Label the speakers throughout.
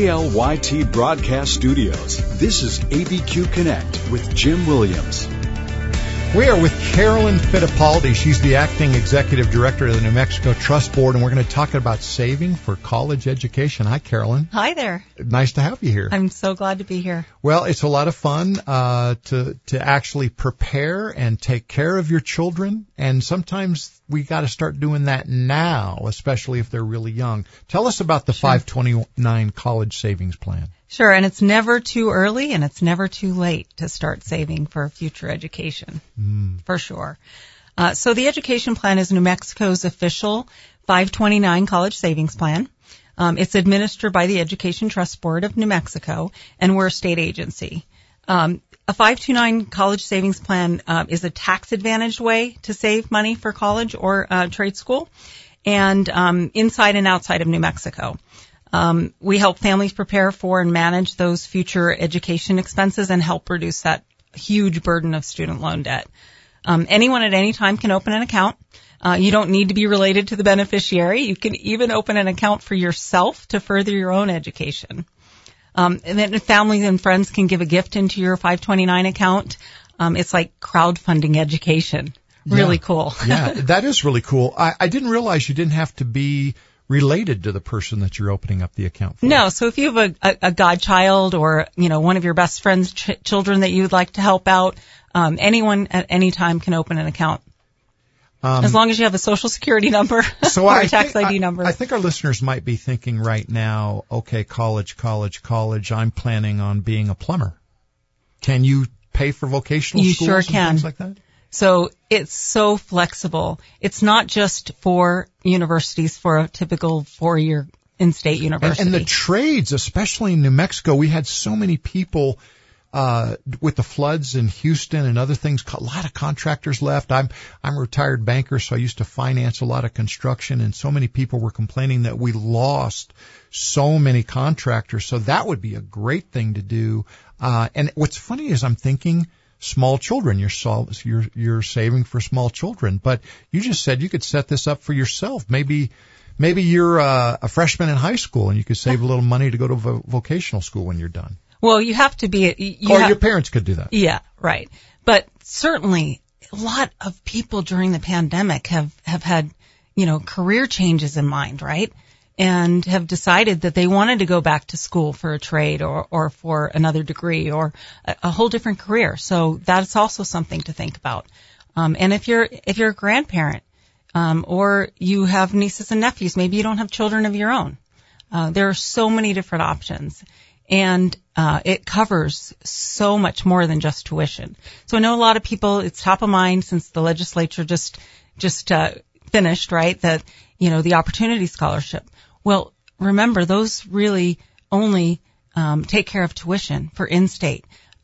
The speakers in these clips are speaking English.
Speaker 1: KLYT Broadcast Studios, this is ABQ Connect with Jim Williams.
Speaker 2: We are with Carolyn Fittipaldi. She's the acting executive director of the New Mexico Trust Board, and we're going to talk about saving for college education. Hi, Carolyn.
Speaker 3: Hi there.
Speaker 2: Nice to have you here.
Speaker 3: I'm so glad to be here.
Speaker 2: Well, it's a lot of fun to actually prepare and take care of your children, and sometimes we got to start doing that now, especially if they're really young. Tell us about the 529 College Savings Plan.
Speaker 3: Sure, and it's never too early and it's never too late to start saving for future education, for sure. So the education plan is New Mexico's official 529 College Savings Plan. It's administered by the Education Trust Board of New Mexico, and we're a state agency. A 529 College Savings Plan is a tax-advantaged way to save money for college or trade school, and inside and outside of New Mexico. We help families prepare for and manage those future education expenses and help reduce that huge burden of student loan debt. Anyone at any time can open an account. You don't need to be related to the beneficiary. You can even open an account for yourself to further your own education. And then families and friends can give a gift into your 529 account. It's like crowdfunding education. Really cool.
Speaker 2: Yeah, that is really cool. I didn't realize you didn't have to be related to the person that you're opening up the account for.
Speaker 3: No, so if you have a godchild or, one of your best friend's children that you'd like to help out, anyone at any time can open an account. As long as you have a social security number or a tax ID number.
Speaker 2: I think our listeners might be thinking right now, okay, college, I'm planning on being a plumber. Can you pay for vocational schools
Speaker 3: sure can.
Speaker 2: And things like that?
Speaker 3: So it's so flexible. It's not just for universities for a typical 4-year in-state university.
Speaker 2: And the trades, especially in New Mexico, we had so many people with the floods in Houston and other things. A lot of contractors left. I'm a retired banker, so I used to finance a lot of construction, and so many people were complaining that we lost so many contractors. So that would be a great thing to do. And what's funny is I'm thinking small children. You're saving for small children, but you just said you could set this up for yourself. Maybe you're a freshman in high school and you could save a little money to go to vocational school when you're done.
Speaker 3: Well, you have to be.
Speaker 2: Your parents could do that.
Speaker 3: Yeah, right. But certainly, a lot of people during the pandemic have had, career changes in mind, right? And have decided that they wanted to go back to school for a trade or for another degree or a whole different career. So that's also something to think about. And if you're a grandparent, or you have nieces and nephews, maybe you don't have children of your own. There are so many different options. And it covers so much more than just tuition. So I know a lot of people, it's top of mind since the legislature just finished, right, that, the Opportunity Scholarship. Well, remember, those really only take care of tuition for in-state.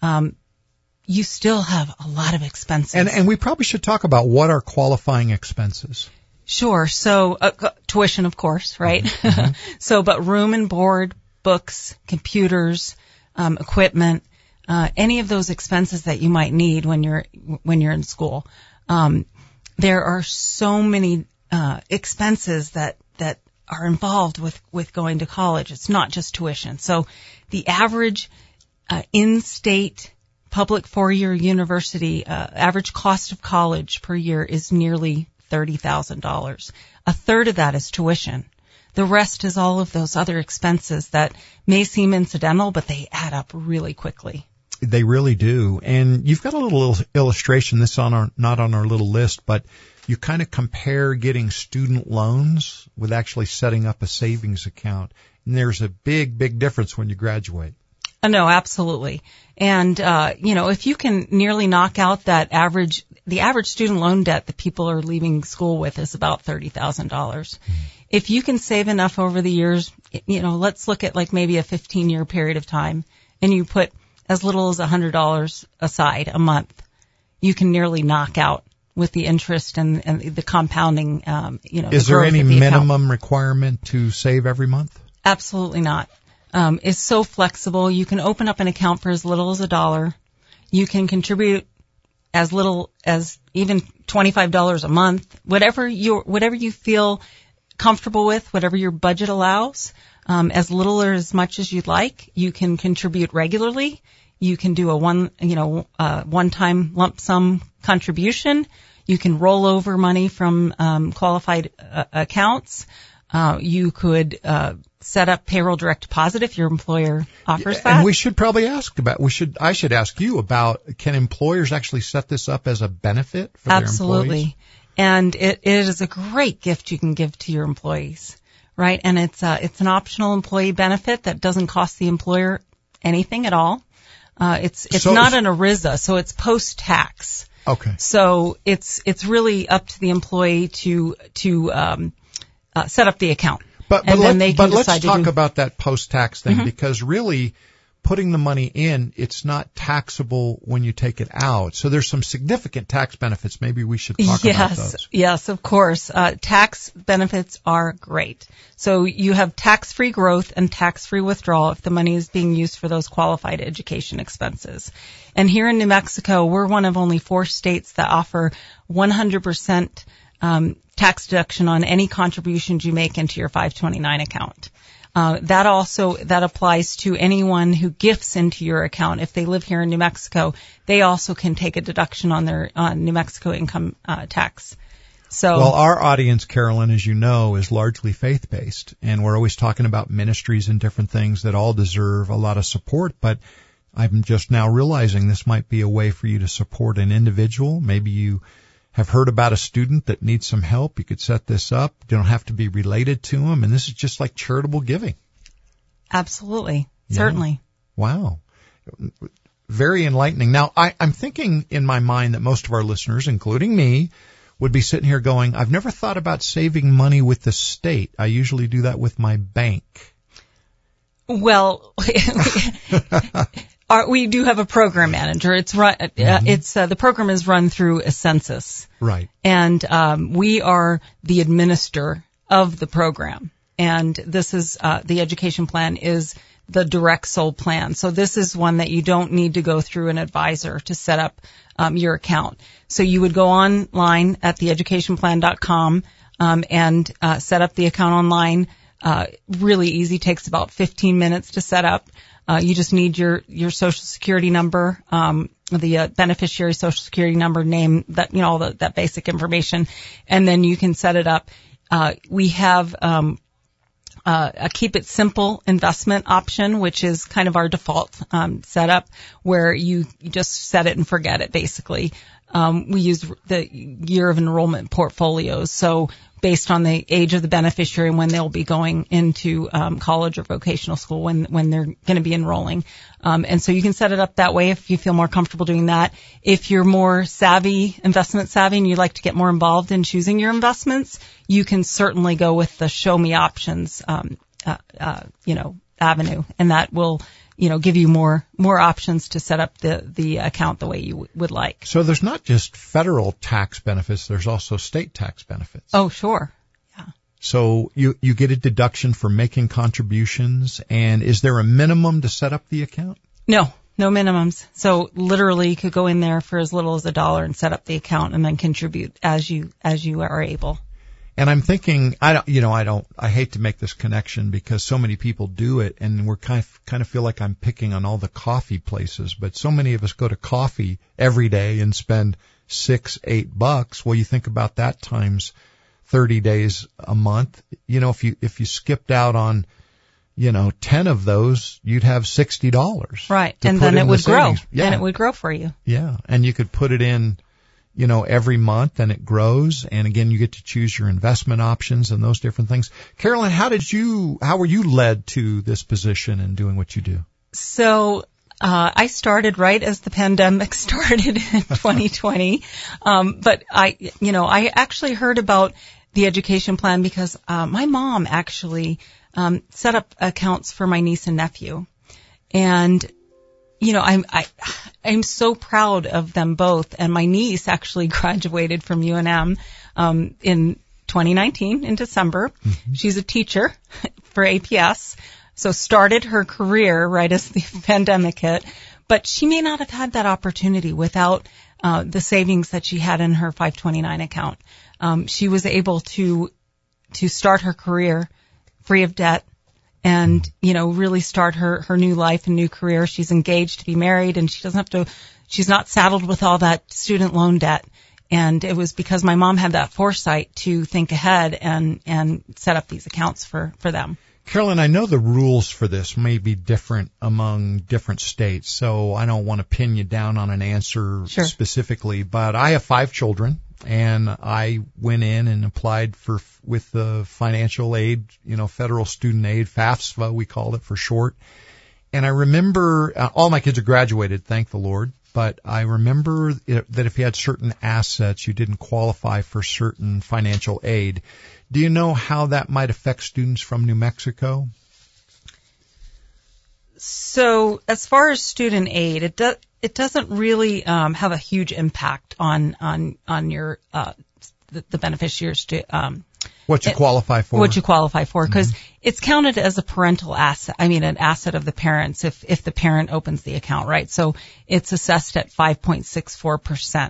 Speaker 3: You still have a lot of expenses.
Speaker 2: And we probably should talk about what are qualifying expenses.
Speaker 3: Sure. So tuition, of course, right? Mm-hmm. But room and board, books, computers, equipment, any of those expenses that you might need when you're in school. There are so many expenses that are involved with going to college. It's not just tuition. So the average in-state public 4-year university average cost of college per year is nearly $30,000. A third of that is tuition. The rest is all of those other expenses that may seem incidental, but they add up really quickly.
Speaker 2: They really do. And you've got a little illustration, this not on our little list, but you kind of compare getting student loans with actually setting up a savings account. And there's a big, big difference when you graduate.
Speaker 3: No, absolutely. And, if you can nearly knock out the average student loan debt that people are leaving school with is about $30,000. Mm-hmm. If you can save enough over the years, let's look at like maybe a 15-year period of time, and you put as little as $100 aside a month, you can nearly knock out with the interest and the compounding,
Speaker 2: Is there any minimum requirement to save every month?
Speaker 3: Absolutely not. It's so flexible. You can open up an account for as little as $1. You can contribute as little as even $25 a month, whatever you feel comfortable with, whatever your budget allows. as little or as much as you'd like. You can contribute regularly. You can do a one-time lump sum contribution. You can roll over money from qualified accounts. You could set up payroll direct deposit if your employer offers that.
Speaker 2: And we should probably I should ask you about, can employers actually set this up as a benefit for their employees?
Speaker 3: Absolutely. And it is a great gift you can give to your employees, right? And it's an optional employee benefit that doesn't cost the employer anything at all. It's not an ERISA, so it's post-tax.
Speaker 2: Okay.
Speaker 3: So it's really up to the employee to set up the account.
Speaker 2: But let's talk about that post-tax thing, because really putting the money in, it's not taxable when you take it out. So there's some significant tax benefits. Maybe we should talk about those.
Speaker 3: Yes, of course. Tax benefits are great. So you have tax-free growth and tax-free withdrawal if the money is being used for those qualified education expenses. And here in New Mexico, we're one of only 4 states that offer 100% tax deduction on any contributions you make into your 529 account. That applies to anyone who gifts into your account. If they live here in New Mexico, they also can take a deduction on their New Mexico income tax. So,
Speaker 2: well, our audience, Carolyn, as you know, is largely faith-based, and we're always talking about ministries and different things that all deserve a lot of support, but I'm just now realizing this might be a way for you to support an individual. Maybe you have heard about a student that needs some help. You could set this up. You don't have to be related to them. And this is just like charitable giving.
Speaker 3: Absolutely.
Speaker 2: Yeah.
Speaker 3: Certainly.
Speaker 2: Wow. Very enlightening. Now, I'm thinking in my mind that most of our listeners, including me, would be sitting here going, I've never thought about saving money with the state. I usually do that with my bank.
Speaker 3: Well, we do have a program manager. It's run. The program is run through a census,
Speaker 2: right?
Speaker 3: And we are the administrator of the program. And this is the education plan is the direct sold plan. So this is one that you don't need to go through an advisor to set up your account. So you would go online at theeducationplan.com and set up the account online. Really easy, takes about 15 minutes to set up. You just need your social security number, the beneficiary social security number, name, that, all that basic information, and then you can set it up. We have a keep it simple investment option, which is kind of our default setup, where you just set it and forget it, basically. We use the year of enrollment portfolios, so based on the age of the beneficiary and when they'll be going into college or vocational school, when they're going to be enrolling. And so you can set it up that way if you feel more comfortable doing that. If you're more investment savvy, and you'd like to get more involved in choosing your investments, you can certainly go with the Show Me Options, avenue, and that will give you more options to set up the account the way you would like.
Speaker 2: So there's not just federal tax benefits, there's also state tax benefits.
Speaker 3: Oh, sure. Yeah.
Speaker 2: So you get a deduction for making contributions, and is there a minimum to set up the account?
Speaker 3: No minimums. So literally you could go in there for as little as $1 and set up the account and then contribute as you are able.
Speaker 2: And I'm thinking, I hate to make this connection because so many people do it, and we're kind of feel like I'm picking on all the coffee places, but so many of us go to coffee every day and spend $6-8. Well, you think about that times 30 days a month. If you skipped out on, 10 of those, you'd have $60.
Speaker 3: Right. And then it would grow. Yeah. And it would grow for you.
Speaker 2: Yeah. And you could put it in, every month, and it grows. And again, you get to choose your investment options and those different things. Carolyn, how were you led to this position and doing what you do?
Speaker 3: So, I started right as the pandemic started in 2020. But I actually heard about the education plan because, my mom actually, set up accounts for my niece and nephew. And I'm so proud of them both. And my niece actually graduated from UNM, in 2019 in December. Mm-hmm. She's a teacher for APS. So started her career right as the pandemic hit, but she may not have had that opportunity without, the savings that she had in her 529 account. She was able to start her career free of debt and, really start her new life and new career. She's engaged to be married, and she's not saddled with all that student loan debt. And it was because my mom had that foresight to think ahead and set up these accounts for them.
Speaker 2: Carolyn, I know the rules for this may be different among different states, so I don't want to pin you down on an answer specifically, but I have 5 children, and I went in and applied with the financial aid, federal student aid, FAFSA, we called it for short. And I remember all my kids are graduated, thank the Lord, but I remember that if you had certain assets, you didn't qualify for certain financial aid. Do you know how that might affect students from New Mexico?
Speaker 3: So as far as student aid, it doesn't really have a huge impact on your the beneficiaries to
Speaker 2: what you qualify for.
Speaker 3: What you qualify for, because it's counted as a parental asset. I mean, an asset of the parents if the parent opens the account, right? So it's assessed at 5.64%.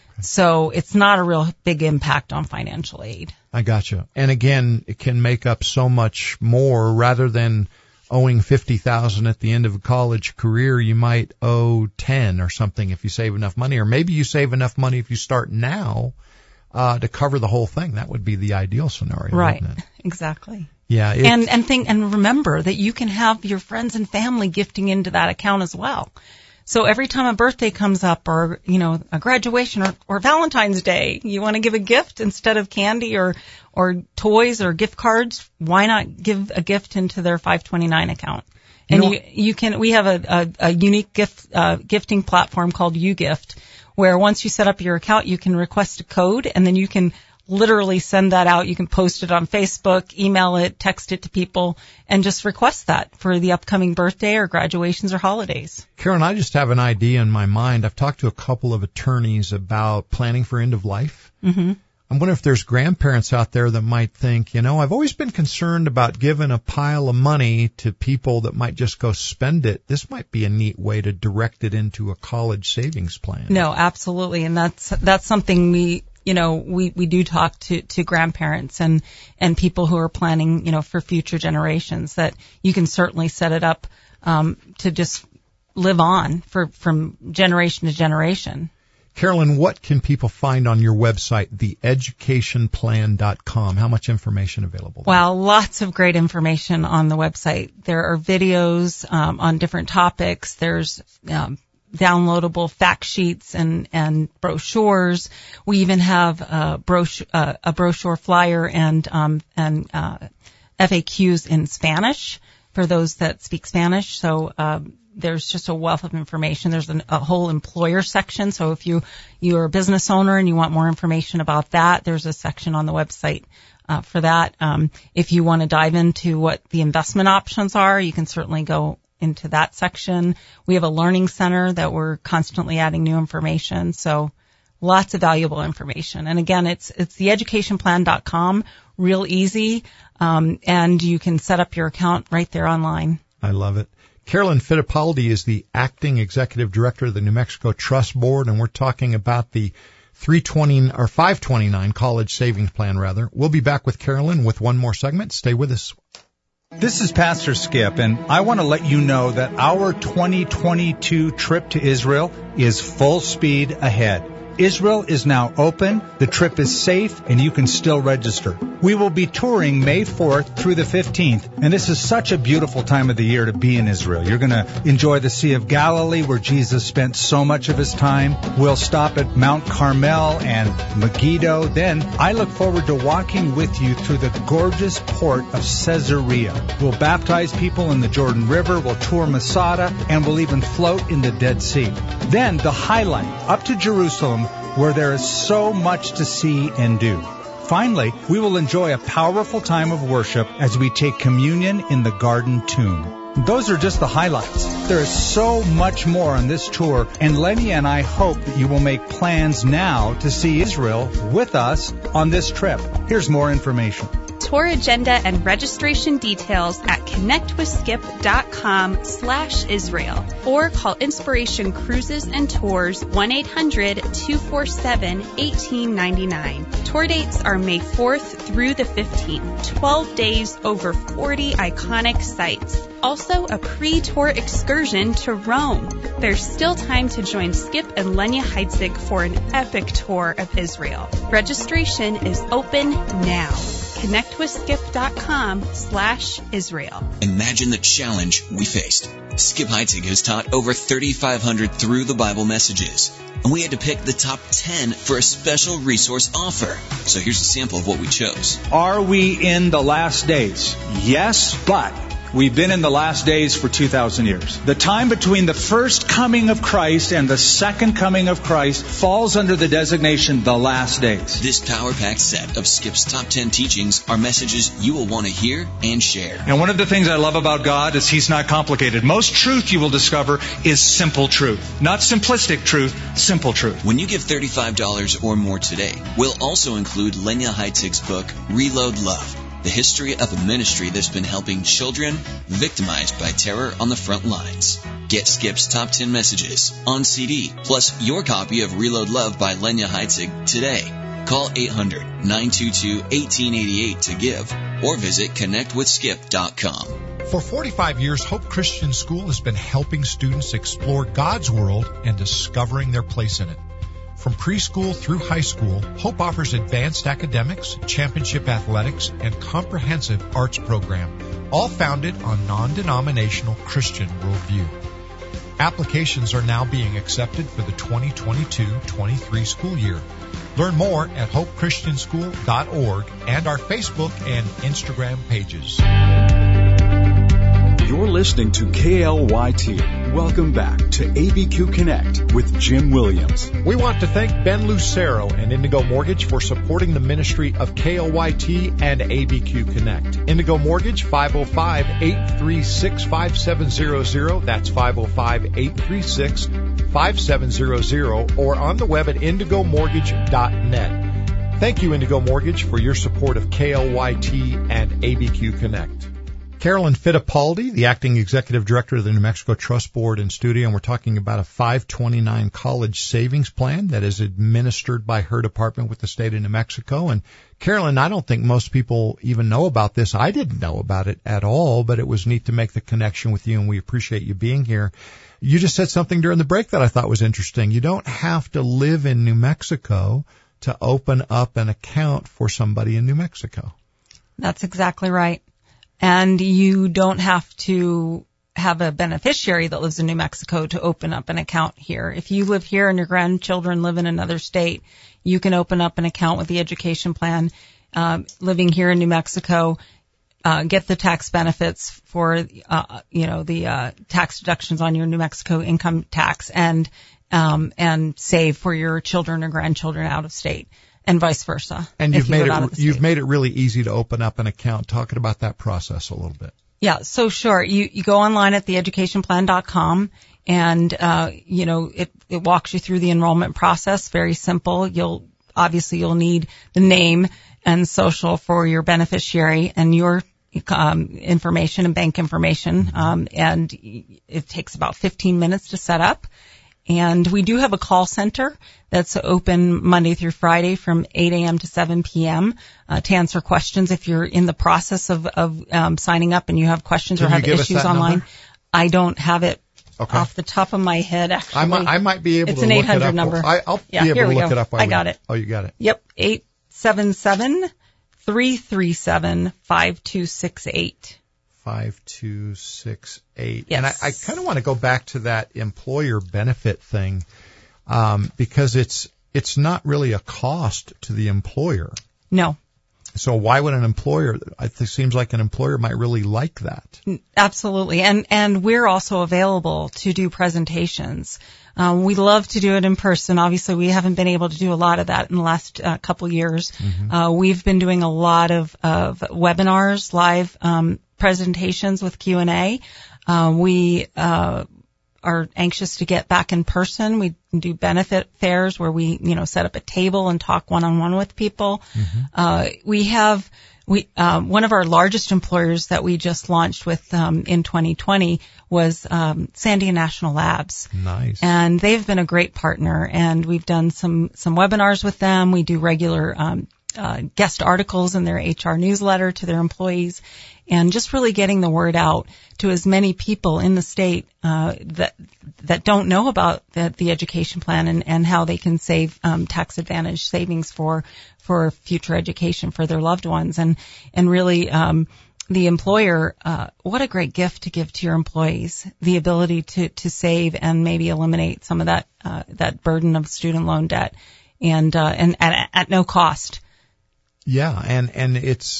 Speaker 3: So it's not a real big impact on financial aid.
Speaker 2: I gotcha. And again, it can make up so much more. Rather than owing $50,000 at the end of a college career, you might owe 10 or something if you save enough money, or maybe you save enough money if you start now to cover the whole thing. That would be the ideal scenario,
Speaker 3: right?
Speaker 2: Wouldn't it?
Speaker 3: Exactly.
Speaker 2: Yeah.
Speaker 3: And remember that you can have your friends and family gifting into that account as well. So every time a birthday comes up, or, a graduation or Valentine's Day, you want to give a gift instead of candy or toys or gift cards, why not give a gift into their 529 account? And we have a unique gifting platform called YouGift, where once you set up your account, you can request a code, and then you can literally send that out. You can post it on Facebook, email it, text it to people, and just request that for the upcoming birthday or graduations or holidays.
Speaker 2: Karen, I just have an idea in my mind. I've talked to a couple of attorneys about planning for end of life. Mm-hmm. I wonder if there's grandparents out there that might think, I've always been concerned about giving a pile of money to people that might just go spend it. This might be a neat way to direct it into a college savings plan.
Speaker 3: No, absolutely. And that's something we do talk to grandparents and people who are planning, for future generations, that you can certainly set it up to just live on from generation to generation.
Speaker 2: Carolyn, what can people find on your website, theeducationplan.com? How much information available there?
Speaker 3: Well, lots of great information on the website. There are videos on different topics. There's downloadable fact sheets and brochures. We even have a brochure flyer and FAQs in Spanish for those that speak Spanish. So there's just a wealth of information. There's a whole employer section. So if you're a business owner and you want more information about that, there's a section on the website for that. If you want to dive into what the investment options are, you can certainly go into that section. We have a learning center that we're constantly adding new information. So lots of valuable information. And again, it's theeducationplan.com, real easy. And you can set up your account right there online.
Speaker 2: I love it. Carolyn Fittipaldi is the acting executive director of the New Mexico Trust Board, and we're talking about the 529 college savings plan, rather. We'll be back with Carolyn with one more segment. Stay with us.
Speaker 4: This is Pastor Skip, and I want to let you know that our 2022 trip to Israel is full speed ahead. Israel is now open, the trip is safe, and you can still register. We will be touring May 4th through the 15th, and this is such a beautiful time of the year to be in Israel. You're going to enjoy the Sea of Galilee, where Jesus spent so much of his time. We'll stop at Mount Carmel and Megiddo. Then I look forward to walking with you through the gorgeous port of Caesarea. We'll baptize people in the Jordan River, we'll tour Masada, and we'll even float in the Dead Sea. Then the highlight, up to Jerusalem, where there is so much to see and do. Finally, we will enjoy a powerful time of worship as we take communion in the Garden Tomb. Those are just the highlights. There is so much more on this tour, and Lenny and I hope that you will make plans now to see Israel with us on this trip. Here's more information.
Speaker 5: tour agenda and registration details at connectwithskip.com/Israel or call Inspiration Cruises and Tours 1-800-247-1899. Tour dates are May 4th through the 15th. 12 days, over 40 iconic sites. Also, a pre-tour excursion to Rome. There's still time to join Skip and Lenya Heitzig for an epic tour of Israel. Registration is open now. ConnectWithSkip.com/Israel.
Speaker 6: Imagine the challenge we faced. Skip Heitzig has taught over 3,500 through the Bible messages, and we had to pick the top 10 for a special resource offer. So here's a sample of what we chose.
Speaker 4: Are we in the last days? Yes, but we've been in the last days for 2,000 years. The time between the first coming of Christ and the second coming of Christ falls under the designation the last days.
Speaker 6: This power-packed set of Skip's top 10 teachings are messages you will want to hear and share.
Speaker 4: And one of the things I love about God is He's not complicated. Most truth you will discover is simple truth. Not simplistic truth, simple truth.
Speaker 6: When you give $35 or more today, we'll also include Lenya Heitzig's book, Reload Love, the history of a ministry that's been helping children victimized by terror on the front lines. Get Skip's top 10 messages on CD, plus your copy of Reload Love by Lenya Heitzig today. Call 800-922-1888 to give, or visit connectwithskip.com.
Speaker 2: For 45 years, Hope Christian School has been helping students explore God's world and discovering their place in it. From preschool through high school, Hope offers advanced academics, championship athletics, and comprehensive arts program, all founded on non-denominational Christian worldview. Applications are now being accepted for the 2022-23 school year. Learn more at hopechristianschool.org and our Facebook and Instagram pages.
Speaker 1: You're listening to KLYT. Welcome back to ABQ Connect with Jim Williams.
Speaker 2: We want to thank Ben Lucero and Indigo Mortgage for supporting the ministry of KLYT and ABQ Connect. Indigo Mortgage, 505-836-5700. That's 505-836-5700, or on the web at indigomortgage.net. Thank you, Indigo Mortgage, for your support of KLYT and ABQ Connect. Carolyn Fittipaldi, the acting executive director of the New Mexico Trust Board, in studio, and we're talking about a 529 college savings plan that is administered by her department with the state of New Mexico. And Carolyn, I don't think most people even know about this. I didn't know about it at all, but it was neat to make the connection with you, and we appreciate you being here. You just said something during the break that I thought was interesting. You don't have to live in New Mexico to open up an account for somebody in New Mexico.
Speaker 3: That's exactly right. And you don't have to have a beneficiary that lives in New Mexico to open up an account here. If you live here and your grandchildren live in another state, you can open up an account with the education plan, living here in New Mexico, get the tax benefits for, the tax deductions on your New Mexico income tax, and save for your children or grandchildren out of state. And vice versa.
Speaker 2: And you've made it really easy to open up an account. Talking about that process a little bit.
Speaker 3: Yeah, so sure. You go online at theeducationplan.com, and it walks you through the enrollment process. Very simple. You'll need the name and social for your beneficiary and your information and bank information. And it takes about 15 minutes to set up. And we do have a call center that's open Monday through Friday from 8 a.m. to 7 p.m. To answer questions if you're in the process of signing up and you have questions or have issues online. Number? I don't have it off the top of my head, actually.
Speaker 2: I might be able to look it up.
Speaker 3: It's an 800 number.
Speaker 2: I'll be able to look it up.
Speaker 3: I got it.
Speaker 2: Oh, you got it.
Speaker 3: Yep, 877-337-5268.
Speaker 2: 5268.
Speaker 3: Yes.
Speaker 2: And I kind of want to go back to that employer benefit thing, because it's not really a cost to the employer.
Speaker 3: No.
Speaker 2: So why would an employer, it seems like an employer might really like that.
Speaker 3: Absolutely. And we're also available to do presentations. We love to do it in person. Obviously, we haven't been able to do a lot of that in the last couple years. Mm-hmm. We've been doing a lot of webinars, live presentations with Q&A. We are anxious to get back in person. We do benefit fairs where we, set up a table and talk one-on-one with people. Mm-hmm. One of our largest employers that we just launched with in 2020 was Sandia National Labs.
Speaker 2: Nice.
Speaker 3: And they've been a great partner, and we've done some webinars with them. We do regular guest articles in their HR newsletter to their employees, and just really getting the word out to as many people in the state that don't know about the education plan and how they can save tax advantage savings for future education for their loved ones, and really the employer, what a great gift to give to your employees, the ability to save and maybe eliminate some of that burden of student loan debt, and at no cost.
Speaker 2: Yeah, and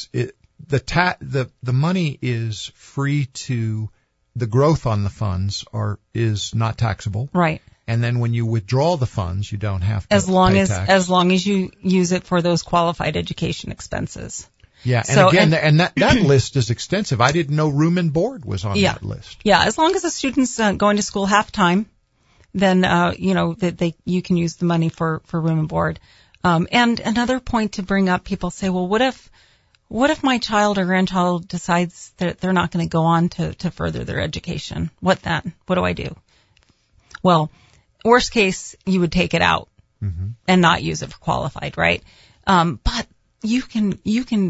Speaker 2: the money is free to, the growth on the funds is not taxable.
Speaker 3: Right.
Speaker 2: And then when you withdraw the funds, you don't have to
Speaker 3: as long
Speaker 2: pay
Speaker 3: as
Speaker 2: tax.
Speaker 3: as long as you use it for those qualified education expenses.
Speaker 2: Yeah, and that list is extensive. I didn't know room and board was on that list.
Speaker 3: Yeah, as long as the student's going to school half time, then you can use the money for room and board. And another point to bring up, people say, well, what if my child or grandchild decides that they're not going to go on to further their education? What then? What do I do? Well, worst case, you would take it out and not use it for qualified, right? But you can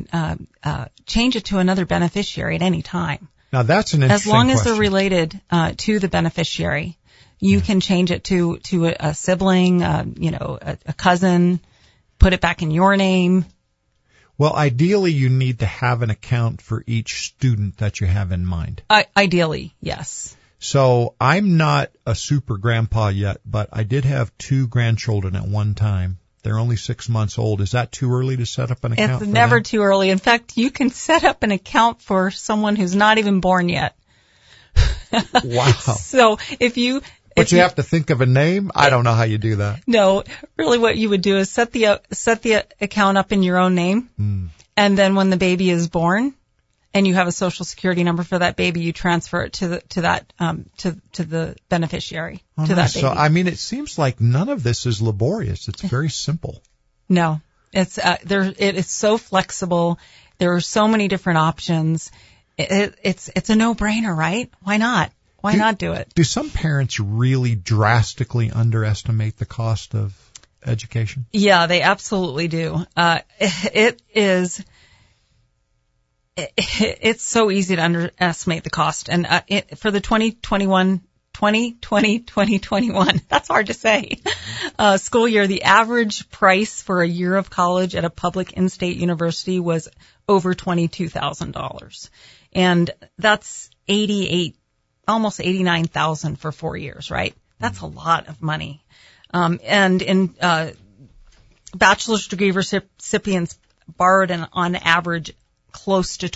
Speaker 3: change it to another beneficiary at any time.
Speaker 2: Now that's an interesting
Speaker 3: As long as
Speaker 2: question.
Speaker 3: they're related to the beneficiary, you can change it to a sibling, a cousin, put it back in your name.
Speaker 2: Well, ideally, you need to have an account for each student that you have in mind.
Speaker 3: Ideally, yes.
Speaker 2: So I'm not a super grandpa yet, but I did have 2 grandchildren at one time. They're only 6 months old. Is that too early to set up an account?
Speaker 3: It's never too early. In fact, you can set up an account for someone who's not even born yet.
Speaker 2: Wow.
Speaker 3: So
Speaker 2: But you have to think of a name? I don't know how you do that.
Speaker 3: No, really what you would do is set the account up in your own name, and then when the baby is born and you have a social security number for that baby, you transfer it to the beneficiary, that baby.
Speaker 2: So, I mean, it seems like none of this is laborious. It's very simple.
Speaker 3: No, it is so flexible. There are so many different options. It's a no-brainer, right? Why not? Why not do it?
Speaker 2: Do some parents really drastically underestimate the cost of education?
Speaker 3: Yeah, they absolutely do. It's so easy to underestimate the cost. And for the 2020-2021, that's hard to say, school year, the average price for a year of college at a public in-state university was over $22,000. And that's almost $89,000 for 4 years, right? That's a lot of money. And in bachelor's degree recipients borrowed on average close to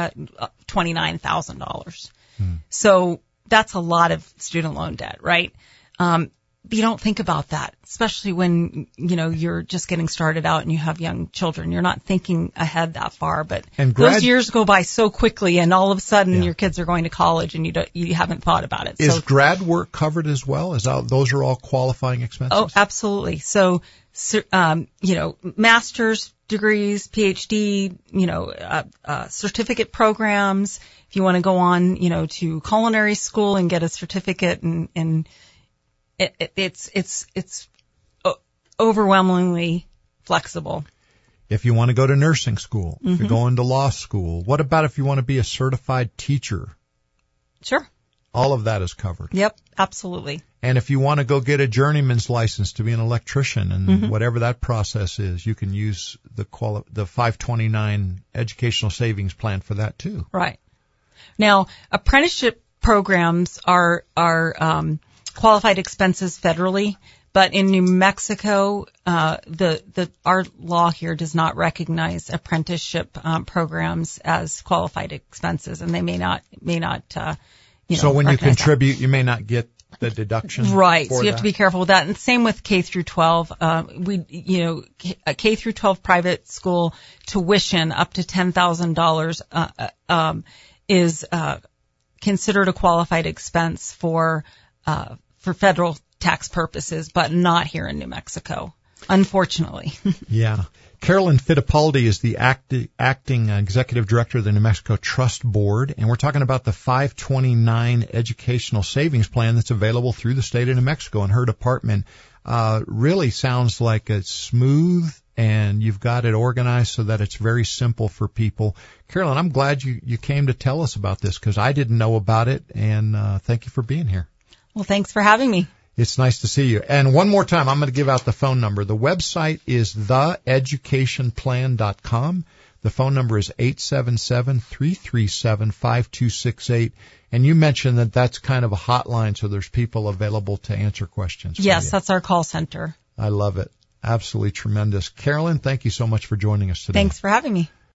Speaker 3: $29,000. So that's a lot of student loan debt, right? You don't think about that, especially when, you're just getting started out and you have young children. You're not thinking ahead that far, but those years go by so quickly, and all of a sudden your kids are going to college and you haven't thought about it.
Speaker 2: Is grad work covered as well? Those are all qualifying expenses?
Speaker 3: Oh, absolutely. So, master's degrees, PhD, certificate programs. If you want to go on, to culinary school and get a certificate and it's overwhelmingly flexible.
Speaker 2: If you want to go to nursing school, if you're going to law school, what about if you want to be a certified teacher?
Speaker 3: Sure.
Speaker 2: All of that is covered.
Speaker 3: Yep, absolutely.
Speaker 2: And if you want to go get a journeyman's license to be an electrician and whatever that process is, you can use the 529 educational savings plan for that too.
Speaker 3: Our apprenticeship programs are qualified expenses federally, but in New Mexico, our law here does not recognize apprenticeship programs as qualified expenses, and they may not.
Speaker 2: So when you contribute, you may not get the deduction.
Speaker 3: Right. So you have to be careful with that. And same with K through 12. A K through 12 private school tuition up to $10,000 is considered a qualified expense for federal tax purposes, but not here in New Mexico, unfortunately.
Speaker 2: Yeah. Carolyn Fittipaldi is the acting executive director of the New Mexico Trust Board, and we're talking about the 529 educational savings plan that's available through the state of New Mexico. And her department really sounds like it's smooth, and you've got it organized so that it's very simple for people. Carolyn, I'm glad you came to tell us about this because I didn't know about it, and thank you for being here.
Speaker 3: Well, thanks for having me.
Speaker 2: It's nice to see you. And one more time, I'm going to give out the phone number. The website is theeducationplan.com. The phone number is 877-337-5268. And you mentioned that that's kind of a hotline, so there's people available to answer questions.
Speaker 3: Yes, that's our call center.
Speaker 2: I love it. Absolutely tremendous. Carolyn, thank you so much for joining us today.
Speaker 3: Thanks for having me.